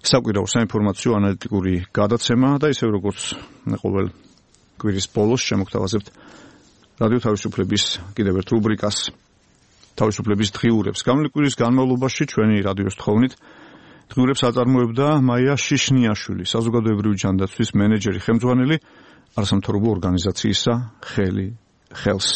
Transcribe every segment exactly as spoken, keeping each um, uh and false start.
საკვირაო საინფორმაციო ანალიტიკური გადაცემა და ისევ როგორც ყოველ კვირის ბოლოს შემოგთავაზებთ რადიო თავისუფლების კიდევ ერთ რუბრიკას თავისუფლების დღიურებს. გამული კვირის განმავლობაში ჩვენი რადიოს თხოვნით დღიურებს აწარმოებდა მაია შიშნიაშვილი, საზოგადოებრივი ჯანდაცვის მენეჯერი, ხელმძღვანელი არასამთავრობო ორგანიზაციისა ხელი ხელს.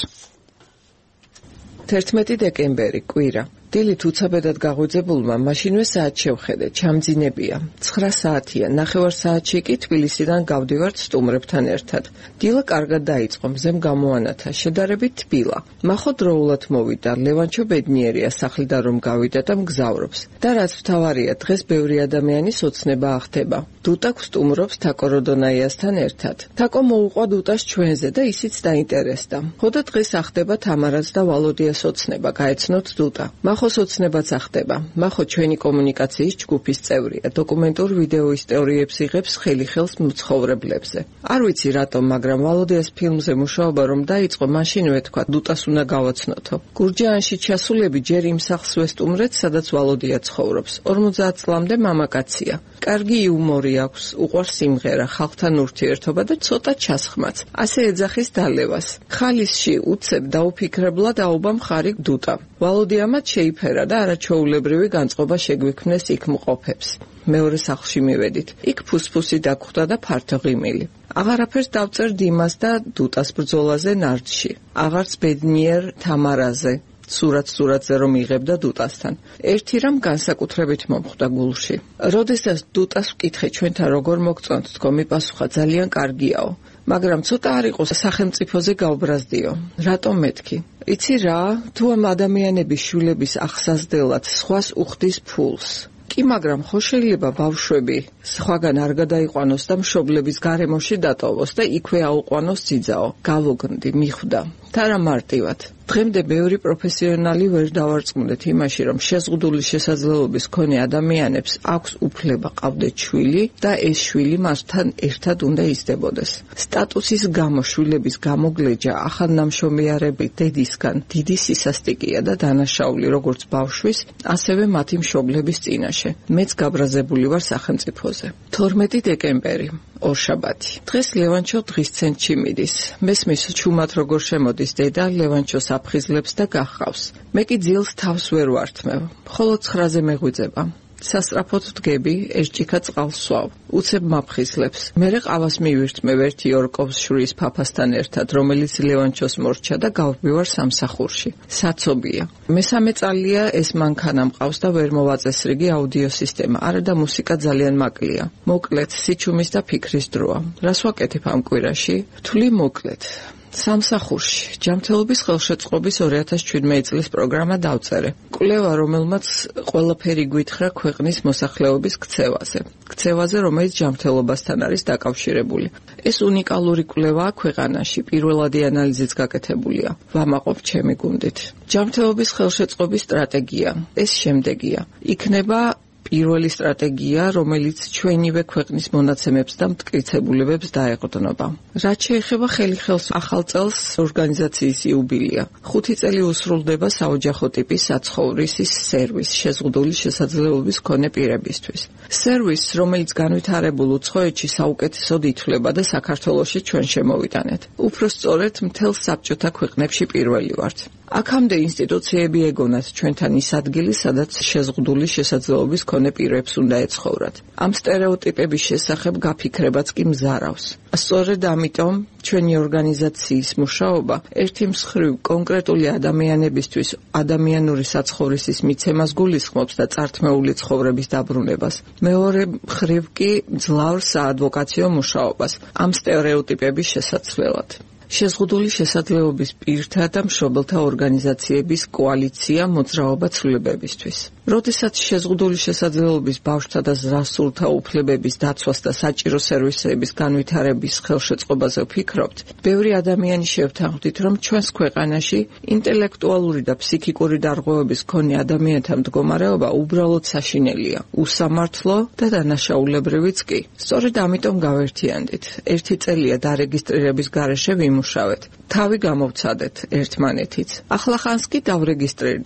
თერთმეტი დეკემბერი კვირა. დილით უცაბედად გაღვიძებულმა მაშინვე საათ შევხედე, ჩამძინებია. ცხრა საათია, ნახევარ საათში კი თბილისიდან გავდივართ სტუმრებთან ერთად. დილა კარგად დაიწყო, მზემ გამოანათა, შედარებით თბილა. მახო დროულად მოვიდა, ლევანჩო ბედნიერია სახლიდან რომ გავიდა და მგზავრობს. და რაც მთავარია, დღეს ბევრი ადამიანის ოცნება ახდება. დუტა სტუმრობს თაკო როდონაიასთან ერთად. თაკო მოუყვა დუტას ჩვენზე და ისიც დაინტერესდა. ხოდა დღეს ახდება თამარაც და ვალოდიას ოცნება, გაეცნოთ დუტა. მახოს ოცნებაც ახდება. მახო ჩვენი კომუნიკაციის ჯგუფის წევრია, დოკუმენტურ ვიდეო ისტორიებს იღებს ხელი ხელს მცხოვრებლებზე. არ ვიცი რატომ, მაგრამ ვალოდიას ფილმზე მუშაობა რომ დაიწყო, მაშინვე თქვა დუტას უნდა გავაცნოთო. გურჯაანში ჩასულები ჯერ იმ სახლს ვესტუმრეთ, სადაც ვალოდია ცხოვრობს. ორმოცდაათ წლამდე მამაკაცია. კარგი იუმორი აქვს, უყვარს სიმღერა, ხალხთან ურთიერთობა და ცოტა ჩასხმაც. ასე ეძახის დალევას. ხალისში უცებ დაუფიქრებლად აუბა მხარი დუტა. ვალოდიამაც შეიფერა და არაჩვეულებრივი განწყობა შეგვიქმნეს იქ მყოფებს. მეორე სახლში მივედით. იქ ფუსფუსი დაგხვდა და ფართო ღიმილი. აღარაფერს დავწერ დიმას და დუტას ბრძოლაზე ნარდში. აღარც ბედნიერ თამარაზე. სურათ-სურათზე რომ იღებდა დუტასთან. ერთი რამ განსაკუთრებით მომხვდა გულში. როდესაც დუტას ვკითხე ჩვენთან როგორ მოგწონთ, თქო მიპასუხა ძალიან კარგიაო. მაგრამ ცოტა არ იყოს სახელმწიფოზე გავბრაზდიო. რატომ მეთქი? იცი რა, თუ ამ ადამიანების შვილების ახსაზდელად სხვას უხდის ფულს. კი, მაგრამ ხო შეიძლება ბავშვები სხვაგან არ გადაიყვანოს და მშობლების გარემოში დატოვოს და იქვე აუყვანოს ძიძაო. გავოგნდი, მიხვდა. თარა მარტივად. დღემდე ბევრი პროფესიონალი ვერ დავარწმუნდეთ იმაში, რომ შეზღუდული შესაძლებლობის მქონე ადამიანებს აქვს უფლება ყავდეთ შვილი და ეს შვილი მასთან ერთად უნდა იზრდებოდეს. სტატუსის გამო შვილების გამოგლეჯა ახალნამშომიარებით დედისგან დიდი სისასტიკია და დანაშაული როგორც ბავშვის, ასევე მათი მშობლების წინაშე. მეც გაბრაზებული ვარ სახელმწიფოზე. თორმეტი დეკემბერი. ორშაბათი. დღეს ლევანჩო დღის ცენტრში მიდის. მესმის ჩუმად როგორ შემოდის დედა, ლევანჩოს აფხიზლებს და გახავს. მე კი ძილს თავს ვერ ვართმევ. ხოლო ცხრაზე მეღვიძება. სასწრაფოდ ვდგები, ერჭიქა წყალს სვავ. უცებ მაფხიზლებს. მერე ყავას მივირთმევ ერთი ორკობს შურის ფაფასთან ერთად, რომელიც ლევანჩოს მორჩა და გავბივარ სამსახურში. საცობია. მესამე წალია ეს მანქანა მყავს და ვერ მოვაწესრიგი აუდიო სისტემა. არა და მუსიკა ძალიან მაკლია. მოკლედ, სიჩუმის და ფიქრის დროა. რას ვაკეთებ ამ კვირაში? ვთვლი მოკლედ. სამსახურში ჯანმრთელობის ხელშეწყობის ორი ათას შვიდმეტი წლის პროგრამა დავწერე. კვლევა, რომელმაც ყველაფერი გვითხრა ქვეყნის მოსახლეობის ქცევაზე. ქცევაზე, რომელიც ჯანმრთელობასთან არის დაკავშირებული. ეს უნიკალური კვლევაა ქვეყანაში, პირველადი ანალიზიც გაკეთებულია. ვამაყობ ჩემი გუნდით. ჯანმრთელობის ხელშეწყობის სტრატეგია. ეს შემდეგია. იქნება პირველი სტრატეგია, რომელიც ჩვენივე ქვეყნის მონაცემებს და მტკიცებულებებს დაეყრდნობა. რაც შეეხება ხელი ხელს ახალ წელს, ორგანიზაციის იუბილეა. ხუთი წელი უსრულდება საოჯახო ტიპის საცხოვრისის სერვის შეზღუდული შესაძლებლობის მქონე პირებისთვის. სერვისს, რომელიც განვითარებულ უცხოეთში საუკეთესოდ ითვლება და საქართველოში ჩვენ შემოვიტანეთ. უფრო სწორედ, მთელ საბჭოთა ქვეყნებში პირველი ვართ. აქამდე ინსტიტუციები ეგონათ ჩვენთან ის ადგილი, სადაც შეზღუდული შესაძლებლობის მქონე პირებს უნდა ეცხოვრათ. ამ სტერეოტიპების შესახებ გაფიქრებაც კი მზარავს. სწორედ ამიტომ ჩვენი ორგანიზაციის მუშაობა ერთი მხრივ კონკრეტული ადამიანებისთვის ადამიანური საცხოვრისის მიცემას გულისხმობს და წართმეული ცხოვრების დაბრუნებას. მეორე მხრივ კი მძლავრ საადვოკაციო მუშაობას ამ სტერეოტიპების შესაცვლელად. შეზღუდული შესაძლებლობის პირთა და მშობელთა ორგანიზაციების კოალიცია მოძრაობა ცვლილებებისთვის. როდესაც შეზღუდული შესაძლებლობის ბავშვთა და ზრდასრულთა უფლებების დაცვას და საჭირო სერვისების განვითარების ხელშეწყობაზე ვფიქრობთ, ბევრი ადამიანი შევთანხმდით, რომ ჩვენს ქვეყანაში ინტელექტუალური და ფსიქიკური დარღვევების მქონე ადამიანთა მდგომარეობა უბრალოდ საშინელია, უსამართლო და დანაშაულებრივიც კი. სწორედ ამიტომ გავერთიანდით. ერთი წელია დარეგისტრირების გარეშე ვიმუშავეთ. თავი გამოვცადეთ ერთმანეთიც. ახლა ხანს კი დავრეგისტრირდით.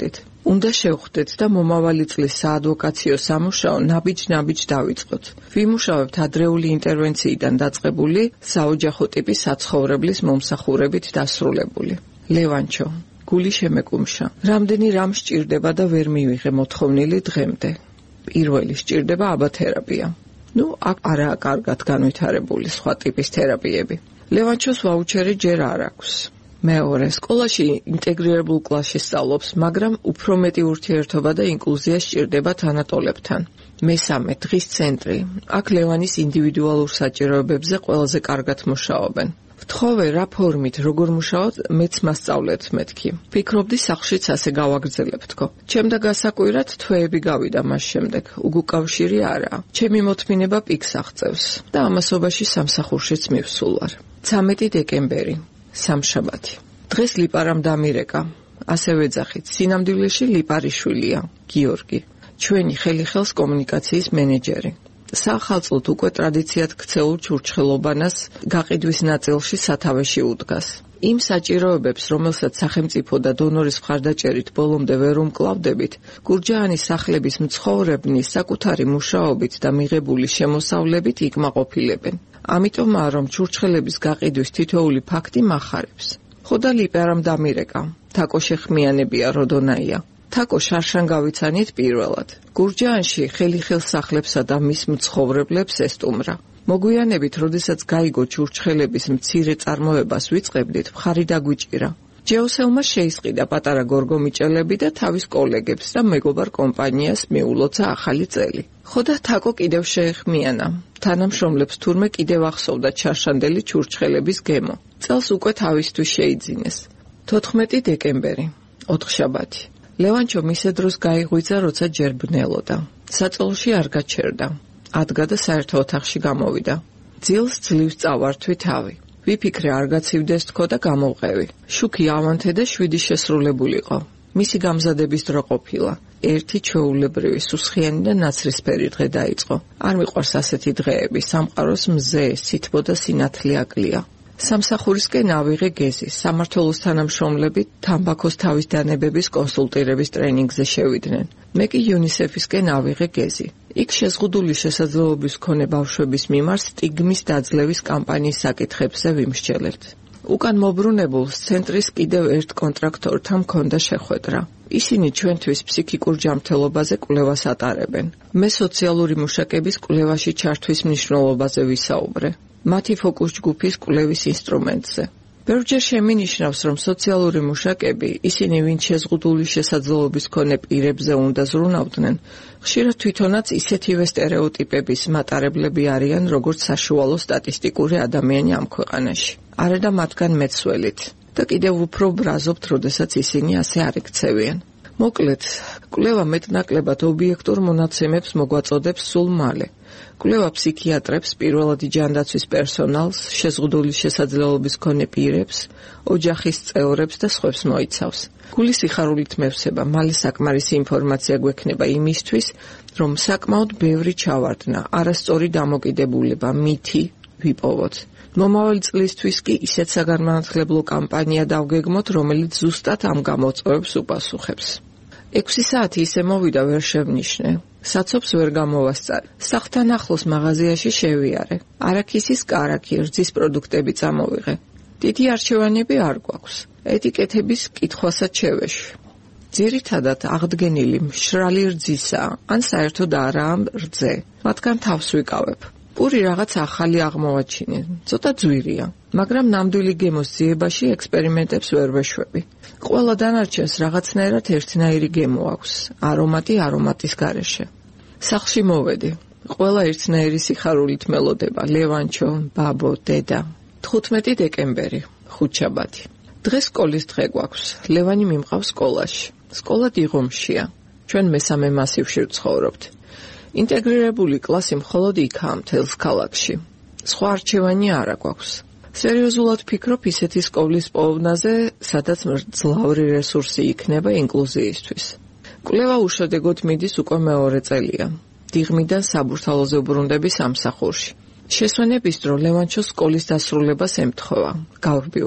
უნდა შევხვდეთ და მომავალი წლის საადვოკაციო სამუშაო ნაბიჯ-ნაბიჯ დავიწყოთ. ვიმუშავებთ ადრეული ინტერვენციიდან დაწყებული საოჯახო ტიპის საცხოვრებლის მომსახურებით დასრულებული. ლევანჩო, გული შემეკუმშა. რამდენი რამ სჭირდება და ვერ მივიღე მოთხოვნილი დღემდე. პირველი სჭირდება აბათერაპია. ნუ აქ არაა კარგად განვითარებული სხვა ტიპის თერაპიები. ლევანჩოს ვაუჩერი ჯერ არ აქვს. მეორე, სკოლაში ინტეგრირებულ კლასში სწავლობს, მაგრამ უფრო მეტი ურთიერთობა და ინკლუზია სჭირდება თანატოლებთან. მესამე, დღის ცენტრი. აქ ლევანის ინდივიდუალურ საჭიროებებზე ყველაზე კარგად მუშაობენ. ვთხოვე რა ფორმით, როგორ მუშაობთ, მეც მასწავლეთ მეთქი. ფიქრობდი სახლშიც ასე გავაგრძელებ თქო. ჩემდა გასაკვირად თვეები გავიდა მას შემდეგ. უგუკავშირი არაა. ჩემი მოთმინება პიკს აღწევს და ამასობაში სამსახურშიც მივსულ ვარ. ცამეტი დეკემბერი, სამშაბათი. დღეს ლიპარამ დამირეკა. ასევე ეძახით, სინამდვილეში ლიპარიშვილია, გიორგი. ჩვენი ხელი-ხელს კომუნიკაციის მენეჯერი. საახალწლოდ უკვე ტრადიციად ქცეულ ჩურჩხელობანას გაყიდვის ნაწილში სათავეში უდგას. იმ საჭიროებებს, რომელსაც სახელმწიფო და დონორის მხარდაჭერით ბოლომდე ვერ უმკლავდებით, გურჯაანის სახლების მცხოვრებნი საკუთარი მუშაობით და მიღებული შემოსავლებით იკმაყოფილებენ. ამიტომაა, რომ ჩურჩხელების გაყიდვის თითოეული ფაქტი მახარებს. ხო და ლიპარამ დამირეკა. თაკო შეხმიანებია როდონაია. თაკო შარშან გავიცანით პირველად. გურჯაანში ხელი-ხელს სახლებსა და მის მცხოვრებლებს ესტუმრა. მოგვიანებით, როდესაც გაიგო ჩურჩხელების მცირე წარმოებას ვიწყებდით, მხარი დაგვიჭირა. ჯეოსელმა შეისყიდა პატარა გორგომიჭელები და თავის კოლეგებს და მეგობარ კომპანიას მიულოცა ახალი წელი. ხო და თაკო კიდევ შეეხმიანა. თანამშრომლებს თურმე კიდევ ახსოვდა ჩარშანდელი ჩურჩხელების გემო. წელს უკვე თავისთვის შეიძინეს. თოთხმეტი დეკემბერი, ოთხშაბათი. ლევანჩო მისე დროს გაიღვიძა, როცა ჯერ ბნელოდა. საწოლში არ გაჩერდა. ადგა და საერთო ოთახში გამოვიდა. ძილს ძლივს წავართვი თავი. ვიფიქრე არ გაცივდეს თქო და გამოვყევი. შუქი ავანთე და შვიდი შესრულებულიყო. მისი გამზადების დრო ყოფილა. ერთი ჩვეულებრივი სუსხიანი და ნაცრისფერი დღე დაიწყო. არ მიყვარს ასეთი დღეები, სამყაროს მზე, სითბო და სინათლე აკლია. სამსახურისკენ ავიღე გეზი. სამმართველოს თანამშრომლები თამბაქოს თავის დანებების კონსულტირების ტრენინგზე შევიდნენ. მე კი იუნისეფისკენ ავიღე გეზი. იქ შეზღუდული შესაძლებლობის მქონე ბავშვების მიმართ სტიგმის დაძლევის კამპანიის საკითხებზე ვიმსჯელებთ. უკან მობრუნებულს ცენტრის კიდევ ერთ კონტრაქტორთან მქონდა შეხვედრა. ისინი ჩვენთვის ფსიქიკურ ჯანმრთელობაზე კვლევას ატარებენ. მე სოციალური მუშაკების კვლევაში ჩართვის მნიშვნელობაზე ვისაუბრე. მათი ფოკუს ჯგუფის კვლევის ინსტრუმენტზე. ბევრჯერ შემინიშნავს, რომ სოციალური მუშაკები, ისინი ვინც შეზღუდული შესაძლებლობის მქონე პირებზე უნდა ზრუნავდნენ, ხშირად თვითონაც ისეთივე სტერეოტიპების მატარებლები არიან, როგორც საშუალო სტატისტიკური ადამიანი ამ ქვეყანაში. არადა მათგან მეცველით და კიდევ უფრო ბრაზობთ, როდესაც ისინი ასე არ იქცევიან. მოკლედ, კვლევა მეტნაკლებად ობიექტურ მონაცემებს მოგვაწოდებს სულ მალე. კვლევა ფსიქიატრებს, პირველადი ჯანდაცვის პერსონალს, შეზღუდული შესაძლებლობის მქონე პირებს, ოჯახის წევრებს და სხვებს მოიცავს. გული სიხარულით მევსება, მალე საკმარისი ინფორმაცია გვექნება იმისთვის, რომ საკმაოდ ბევრი ჩავარდნა, არასწორი დამოკიდებულება, მითი ვიპოვოთ. მომავალი წლისთვის კი ისეთ საგანმანათლებლო კამპანია დავგეგმოთ, რომელიც ზუსტად ამ გამოწვევებს უპასუხებს. ექვსი საათი ისე მოვიდა, ვერ შევნიშნე. საცობს ვერ გამოვასწარე. სახლთან ახლოს მაღაზიაში შევიარე. არაქისის კარაქი, რძის პროდუქტები წამოვიღე. დიდი არჩევანები არ გვაქვს. ეტიკეტების კითხვასაც შევეშვი. ძირითადად აღდგენილი მშრალი რძისაა, ან საერთოდ არაა რძე. მათგან თავს ვიკავებ. პური რაღაც ახალი აღმოვაჩინე. ცოტა ძვირია, მაგრამ ნამდვილი გემოს ძიებაში ექსპერიმენტებს ვერ ვეშვები. ყველა დანარჩენს რაღაცნაირად ერთნაირი გემო აქვს, არომატი არომატის გარეშე. სახლში მოვედი. ყველა ერთნაირი სიხარულით მელოდება. ლევანჩო, ბაბო, დედა. თხუთმეტი დეკემბერი, ხუთშაბათი. დღეს სკოლის დღე გვაქვს. ლევანი მიმყავს სკოლაში. სკოლა დიღომშია. ჩვენ მესამე მასივში ვცხოვრობთ. ინტეგრირებული კლასი მხოლოდ იქაა მთელს ქალაქში. სხვა არჩევანი არ გვაქვს. სერიოზულად ფიქრობ ისეთი სკოლის პოვნაზე, სადაც მძლავრი რესურსი იქნება ინკლუზიისთვის. კვლევა უშედეგოდ მიდის უკვე მეორე წელია. დიღმიდან საბურთალოზე უბრუნდები სამსახურში. შესვენების დრო ლევანჩოს სკოლის დასრულებას ემთხოვა. გავრბივარ.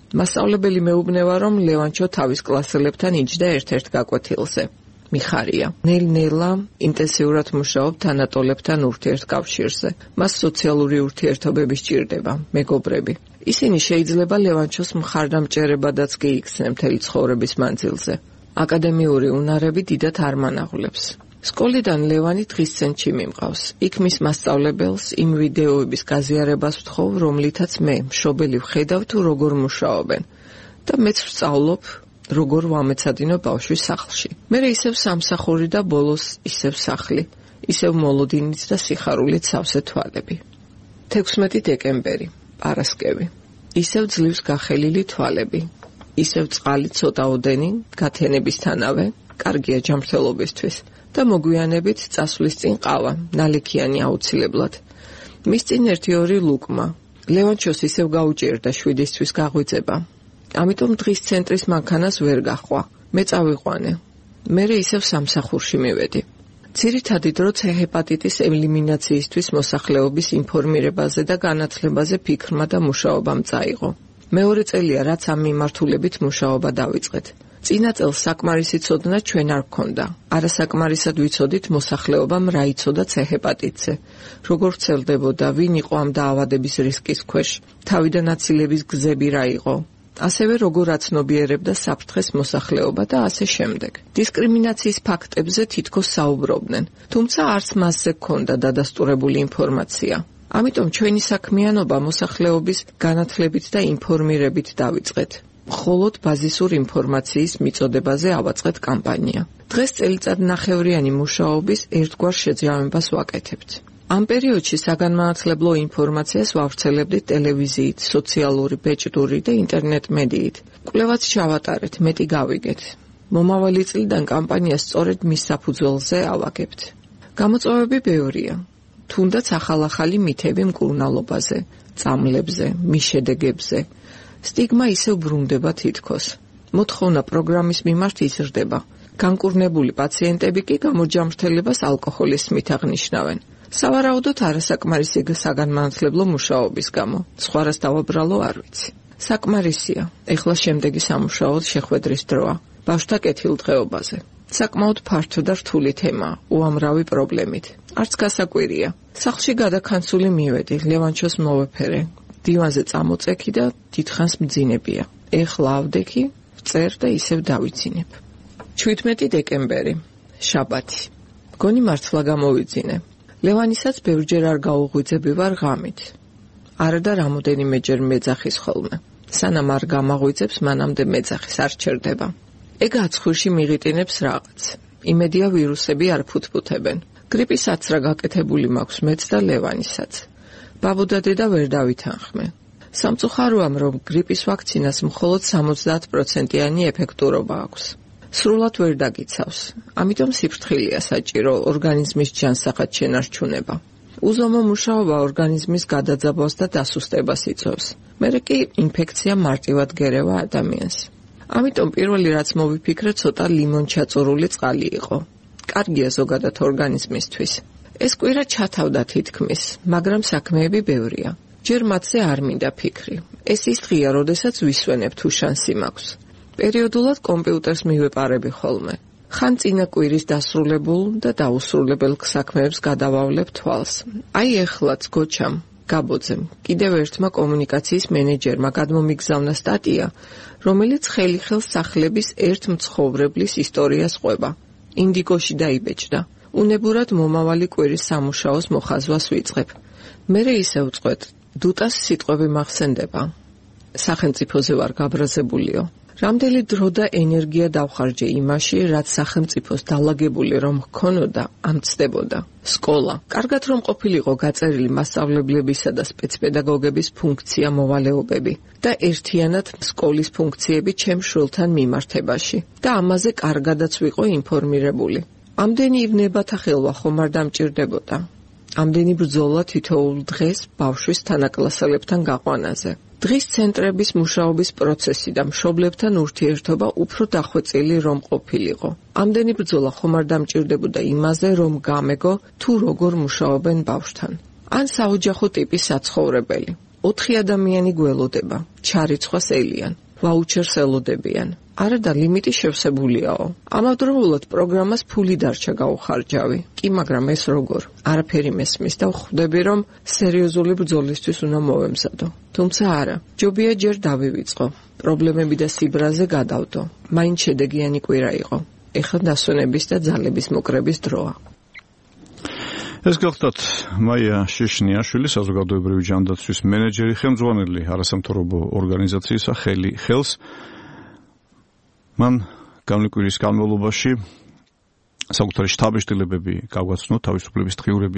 მასწავლებელი მეუბნება, რომ ლევანჩო თავის კლასელებთან იჯდა ერთ-ერთ გაკვეთილზე. მიხარია. ნელ-ნელა ინტენსიურად მუშაობ თანატოლებთან ურთიერთკავშირზე. მას სოციალური ურთიერთობები სჭირდება, მეგობრები. ისინი შეიძლება ლევანჩოს მხარდამჭერებადაც კი იქცნენ მთელი ცხოვრების მანძილზე. აკადემიური უნარები დიდად არ მანაღვლებს. სკოლიდან ლევანი დღის ცენტრში მიმყავს. იქ მის მასწავლებელს იმ ვიდეოების გაზიარებას ვთხოვ, რომლითაც მე მშობელი ვხედავ თუ როგორ მუშაობენ და მეც ვსწავლობ, როგორ ვამეცადინო ბავშვის სახლში. მე ისევ სამსახური და ბოლოს ისევ სახლი, ისევ მოლოდინიც და სიხარულით სავსე თვალები. თექვსმეტი დეკემბერი, პარასკევი. ისევ ძლივს გახელილი თვალები, ისევ წყალი ცოტაოდენი, გათენებისთანავე, კარგია ჯანმრთელობისთვის და მოგვიანებით წასვლის წინ ყავა, ნალექიანი აუცილებლად. მის წინ ერთი-ორი ლუკმა. ლევანჩოს ისევ გაუჭირდა შვიდისთვის გაღვიძება. ამიტომ დღის ცენტრის მანქანას ვერ გაჰყვა. მე წავიყვანე. მერე ისევ სამსახურში მივედი. ძირითადი დრო ცე ჰეპატიტის ელიმინაციისთვის მოსახლეობის ინფორმირებაზე და განათლებაზე ფიქრმა და მუშაობამ წაიღო. მეორე წელია, რაც ამ მიმართულებით მუშაობა დავიწყეთ. წინა წელს საკმარისი ცოდნა ჩვენ არ გქონდა. არასაკმარისად ვიცოდით მოსახლეობამ რა იცოდა ცე ჰეპატიტზე, როგორ ვრცელდებოდა, ვინ იყო ამ დაავადების რისკის ქვეშ, თავიდან აცილების გზები რა იყო. ასევე როგორ აცნობიერებდა საფრთხეს მოსახლეობა და ასე შემდეგ. დისკრიმინაციის ფაქტებზე თითქოს საუბრობდნენ, თუმცა არც მასზე გქონდა დადასტურებული ინფორმაცია. ამიტომ ჩვენი საქმიანობა მოსახლეობის განათლებით და ინფორმირებით დავიწყეთ. მხოლოდ ბაზისურ ინფორმაციის მიწოდებაზე ავაწყეთ კამპანია. დღეს წელიწადნახევრიანი მუშაობის ერთგვარ შეძრამებას ვაკეთებთ. ამ პერიოდში საგანმანათლებლო ინფორმაციას ვავრცელებდით ტელევიზიით, სოციალური, ბეჭდური და ინტერნეტ მედიით. კვლევაც ჩავატარეთ, მეტი გავიგეთ. მომავალი წლიდან კამპანიას სწორედ მის საფუძველზე ავაგებთ. გამოწვევები ბევრია. თუნდაც ახალ-ახალი მითები მკურნალობაზე, წამლებზე, მის შედეგებზე. სტიგმა ისევ ბრუნდება თითქოს. მოთხოვნა პროგრამის მიმართ იზრდება. განკურნებული პაციენტები კი გამოჯამრთელებას ალკოჰოლიზმით აღნიშნავენ. სავარაუდოდ არასაკმარისი საგანმანათლებლო მუშაობის გამო. სხვა რას დავაბრალო არ ვიცი. საკმარისია. ეხლა შემდეგი სამუშაოდ შეხვედრის დროა. ბავშვთა კეთილდღეობაზე. საკმაოდ ფართო და რთული თემაა, უამრავი პრობლემით. არც გასაკვირია. სახლში გადაქანცული მივედი, ლევანჩოს მოვეფერე. დივანზე წამოწექი და დიდხანს მძინებია. ეხლა ავდექი, ვწერ და ისევ დავიცინებ. შვიდმეტი დეკემბერი, შაბათი. მგონი მართლა გამოვიძინე. ლევანისაც ბევრჯერ არ გაუღვიძები ვარ ღამით. არა და რამოდენიმეჯერ მეძახის ხოლმე. სანამ არ გამაღვიძებს, მანამდე მეძახის არ ჩერდება. ეგ აცხვირში მიღიტინებს რაღაც. იმედია ვირუსები არ ფუთფუთებენ. გრიპისაც რა გაკეთებული მაქვს მეც და ლევანისაც. ბაბუ და დედა ვერ დავითანხმე. სამწუხაროა, რომ გრიპის ვაქცინას მხოლოდ სამოცდაათ პროცენტიანი ეფექტურობა აქვს. სრულად ვერ დაგიცავს. ამიტომ სიფრთხილეა საჭირო ორგანიზმის ჯანსაღად შენარჩუნება. უზომო მუშაობა ორგანიზმის გადაძაბვას და დასუსტებას იწვევს. მერე კი ინფექცია მარტივად გერევა ადამიანს. ამიტომ პირველი რაც მოვიფიქრე, ცოტა ლიმონჩაწურული წყალი იყო. კარგია ზოგადად ორგანიზმისთვის. ეს კვირა ჩათავდა თითქმის, მაგრამ საქმეები ბევრია. ჯერ მათზე არ მინდა ფიქრი. ეს ის დღეა, როდესაც ვისვენებ თუ შანსი მაქვს. პერიოდულად კომპიუტერს მივეპარები ხოლმე. ხან წინა კვირის დასრულებულ და დაუსრულებელ საქმეებს გადავავლებ თვალს. აი ეხლაც გოჩამ, გაბოძემ, კიდევ ერთმა კომუნიკაციის მენეჯერმა გადმომიგზავნა სტატია, რომელიც ხელი-ხელს სახლების ერთ მცხოვრებლის ისტორიას ყვება. ინდიგოში დაიბეჭდა. უნებურად მომავალი კვირის სამუშაოს მოხაზვას ვიწყებ. მერე ისევ წყვეთ, დუტას სიტყვები მახსენდება. სახელმწიფოზე ვარ გაბრაზებულიო. რამდენი დრო და ენერგია დავხარჯე იმაში, რაც სახელმწიფოს დალაგებული რომ ჰქონოდა, ამცდებოდა. სკოლა. კარგად რომ ყოფილიყო გაწერილი მასწავლებლებისა და სპეცპედაგოგების ფუნქცია მოვალეობები და ერთიანად სკოლის ფუნქციები ჩემ შვილთან მიმართებაში და ამაზე კარგადაც ვიყო ინფორმირებული. ამდენი ვნებათა ხელვა ხომ არ დამჭირდებოდა. ამდენი ბრძოლა თითოეულ დღეს ბავშვის თანაკლასელებთან გაყვანაზე. დღის ცენტრების მუშაობის პროცესი და მშობლებთან ურთიერთობა უფრო დახვეწილი რომ ყოფილიყო. ამდენი ბრძოლა ხომ არ დამჭირდებოდა იმაზე, რომ გამეგო თუ როგორ მუშაობენ ბავშვთან. ან საოჯახო ტიპის საცხოვრებელი. ოთხი ადამიანი გველოდება, ჩარიცხვას ელიან, ვაუჩერს ელოდებიან. არა და ლიმიტი შევსებულია. ამავდროულად პროგრამას ფული დარჩა გაუხარჯავი. კი, მაგრამ ეს როგორ? არაფერი მესმის და ვხვდები, რომ სერიოზული ბრძოლისთვის უნდა მოვემზადო. თუმცა არა, ჯობია ჯერ დავივიწყო. პრობლემები და სიბრაზე გადავდო. მაინც შედეგიანი კვირა იყო. ეხლა დასვენების და ძალების მოკრების დროა. ეს გახლდათ მაია შეშნიაშვილი, საზოგადოებრივი ჯანდაცვის მენეჯერი, ხელმძღვანელი არასამთავრობო ორგანიზაციისა ხელი ხელს. მან გამლი კვირის განმავლობაში საკუთარი შთაბეჭდილებები გაგვაცნო თავისუფლების დღიურების